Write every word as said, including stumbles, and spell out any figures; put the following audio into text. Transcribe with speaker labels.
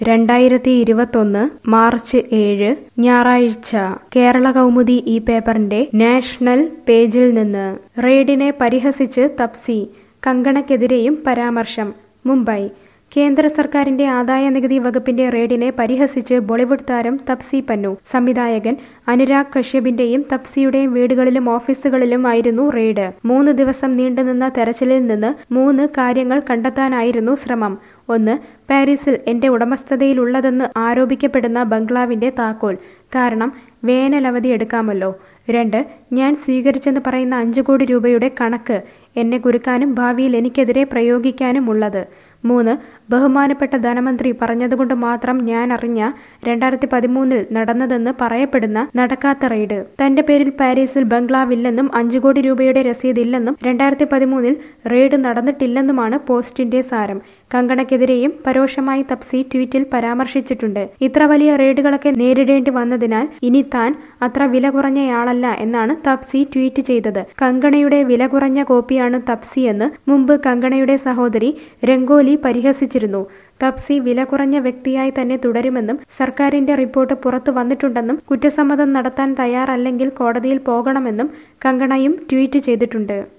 Speaker 1: രണ്ടായിരത്തി ഇരുപത്തൊന്ന് മാർച്ച് ഏഴ് ഞായറാഴ്ച കേരള കൗമുദി ഈ പേപ്പറിന്റെ നാഷണൽ പേജിൽ നിന്ന് റെയ്ഡിനെ പരിഹസിച്ച് തപ്സി, കങ്കണയ്ക്കെതിരെയും പരാമർശം. മുംബൈ കേന്ദ്ര സർക്കാരിന്റെ ആദായ നികുതി വകുപ്പിന്റെ റെയ്ഡിനെ പരിഹസിച്ച് ബോളിവുഡ് താരം തപ്സി പന്നു. സംവിധായകൻ അനുരാഗ് കശ്യപിന്റെയും തപ്സിയുടെയും വീടുകളിലും ഓഫീസുകളിലും ആയിരുന്നു റെയ്ഡ്. മൂന്ന് ദിവസം നീണ്ടുനിന്ന തെരച്ചിലിൽ നിന്ന് മൂന്ന് കാര്യങ്ങൾ കണ്ടെത്താനായിരുന്നു ശ്രമം. ഒന്ന്, പാരീസിൽ എന്റെ ഉടമസ്ഥതയിലുള്ളതെന്ന് ആരോപിക്കപ്പെടുന്ന ബംഗ്ലാവിന്റെ താക്കോൽ, കാരണം വേനലവധി എടുക്കാമല്ലോ. രണ്ട്, ഞാൻ സ്വീകരിച്ചെന്ന് പറയുന്ന അഞ്ചു കോടി രൂപയുടെ കണക്ക്, എന്നെ കുരുക്കാനും ഭാവിയിൽ എനിക്കെതിരെ പ്രയോഗിക്കാനും ഉള്ളത്. മൂന്ന്, ബഹുമാനപ്പെട്ട ധനമന്ത്രി പറഞ്ഞതുകൊണ്ട് മാത്രം ഞാൻ അറിഞ്ഞ രണ്ടായിരത്തി പതിമൂന്നിൽ നടന്നതെന്ന് പറയപ്പെടുന്ന നടക്കാത്ത റെയ്ഡ്. തന്റെ പേരിൽ പാരീസിൽ ബംഗ്ലാവില്ലെന്നും അഞ്ചു കോടി രൂപയുടെ രസീതില്ലെന്നും രണ്ടായിരത്തി പതിമൂന്നിൽ റെയ്ഡ് നടന്നിട്ടില്ലെന്നുമാണ് പോസ്റ്റിന്റെ സാരം. കങ്കണയ്ക്കെതിരെയും പരോക്ഷമായി തപ്സി ട്വീറ്റിൽ പരാമർശിച്ചിട്ടുണ്ട്. ഇത്ര വലിയ റെയ്ഡുകളൊക്കെ നേരിടേണ്ടി വന്നതിനാൽ ഇനി താൻ അത്ര വില കുറഞ്ഞയാളല്ല എന്നാണ് തപ്സി ട്വീറ്റ് ചെയ്തത്. കങ്കണയുടെ വില കുറഞ്ഞ കോപ്പിയാണ് തപ്സിയെന്ന് മുമ്പ് കങ്കണയുടെ സഹോദരി രംഗോലി പരിഹസിച്ചിരുന്നു. തപ്സി വില കുറഞ്ഞ വ്യക്തിയായി തന്നെ തുടരുമെന്നും സർക്കാരിന്റെ റിപ്പോർട്ട് പുറത്തു വന്നിട്ടുണ്ടെന്നും കുറ്റസമ്മതം നടത്താൻ തയ്യാറല്ലെങ്കിൽ കോടതിയിൽ പോകണമെന്നും കങ്കണയും ട്വീറ്റ് ചെയ്തിട്ടുണ്ട്.